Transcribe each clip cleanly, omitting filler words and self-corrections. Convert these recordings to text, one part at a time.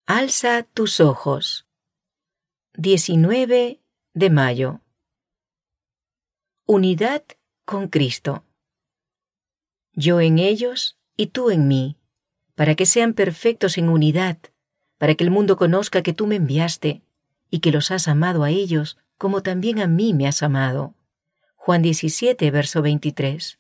Alza tus ojos. 19 de mayo. Unidad con Cristo. Yo en ellos y tú en mí, para que sean perfectos en unidad, para que el mundo conozca que tú me enviaste y que los has amado a ellos como también a mí me has amado. Juan 17, verso 23.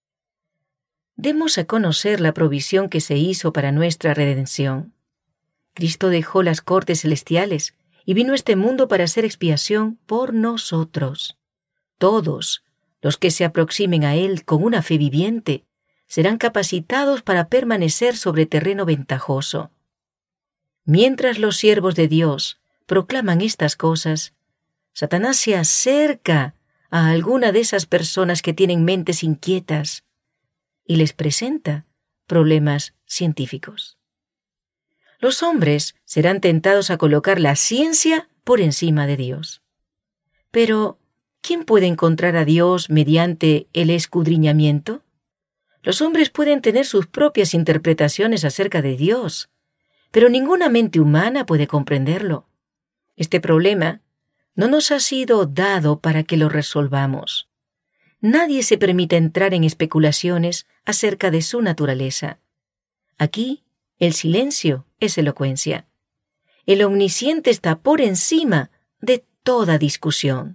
Demos a conocer la provisión que se hizo para nuestra redención. Cristo dejó las cortes celestiales y vino a este mundo para hacer expiación por nosotros. Todos los que se aproximen a Él con una fe viviente serán capacitados para permanecer sobre terreno ventajoso. Mientras los siervos de Dios proclaman estas cosas, Satanás se acerca a alguna de esas personas que tienen mentes inquietas y les presenta problemas científicos. Los hombres serán tentados a colocar la ciencia por encima de Dios. Pero, ¿quién puede encontrar a Dios mediante el escudriñamiento? Los hombres pueden tener sus propias interpretaciones acerca de Dios, pero ninguna mente humana puede comprenderlo. Este problema no nos ha sido dado para que lo resolvamos. Nadie se permite entrar en especulaciones acerca de su naturaleza. Aquí, el silencio es elocuencia. El omnisciente está por encima de toda discusión.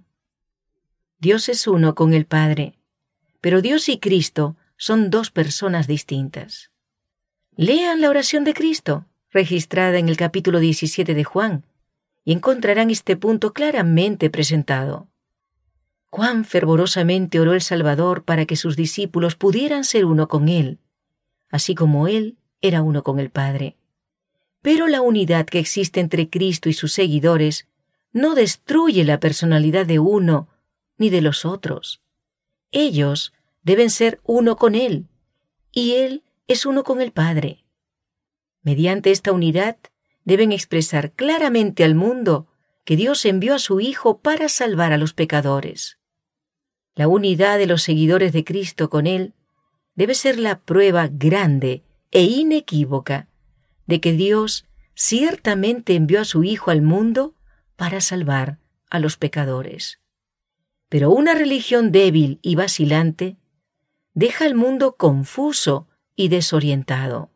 Dios es uno con el Padre, pero Dios y Cristo son dos personas distintas. Lean la oración de Cristo, registrada en el capítulo 17 de Juan, y encontrarán este punto claramente presentado. Cuán fervorosamente oró el Salvador para que sus discípulos pudieran ser uno con Él, así como Él era uno con el Padre. Pero la unidad que existe entre Cristo y sus seguidores no destruye la personalidad de uno ni de los otros. Ellos deben ser uno con Él, y Él es uno con el Padre. Mediante esta unidad deben expresar claramente al mundo que Dios envió a su Hijo para salvar a los pecadores. La unidad de los seguidores de Cristo con Él debe ser la prueba grande e inequívoca de que Dios ciertamente envió a su Hijo al mundo para salvar a los pecadores. Pero una religión débil y vacilante deja al mundo confuso y desorientado.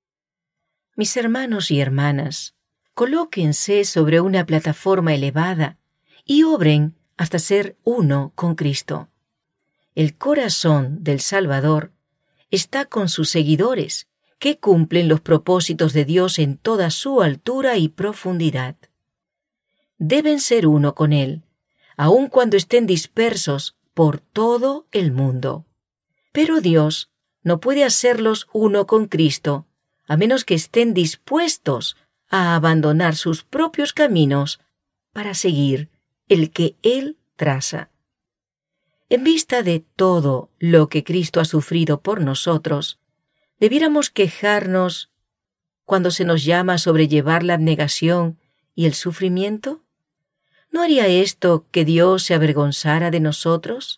Mis hermanos y hermanas, colóquense sobre una plataforma elevada y obren hasta ser uno con Cristo. El corazón del Salvador está con sus seguidores, que cumplen los propósitos de Dios en toda su altura y profundidad. Deben ser uno con Él, aun cuando estén dispersos por todo el mundo. Pero Dios no puede hacerlos uno con Cristo, a menos que estén dispuestos a abandonar sus propios caminos para seguir el que Él traza. En vista de todo lo que Cristo ha sufrido por nosotros, ¿debiéramos quejarnos cuando se nos llama a sobrellevar la abnegación y el sufrimiento? ¿No haría esto que Dios se avergonzara de nosotros?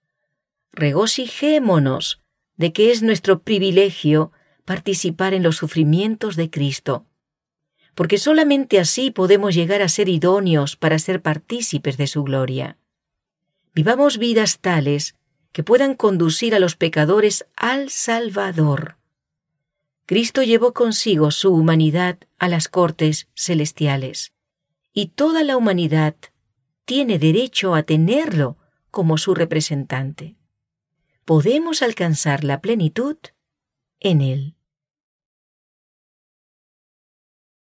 Regocijémonos de que es nuestro privilegio participar en los sufrimientos de Cristo, porque solamente así podemos llegar a ser idóneos para ser partícipes de su gloria. Vivamos vidas tales que puedan conducir a los pecadores al Salvador. Cristo llevó consigo su humanidad a las cortes celestiales, y toda la humanidad tiene derecho a tenerlo como su representante. Podemos alcanzar la plenitud en Él.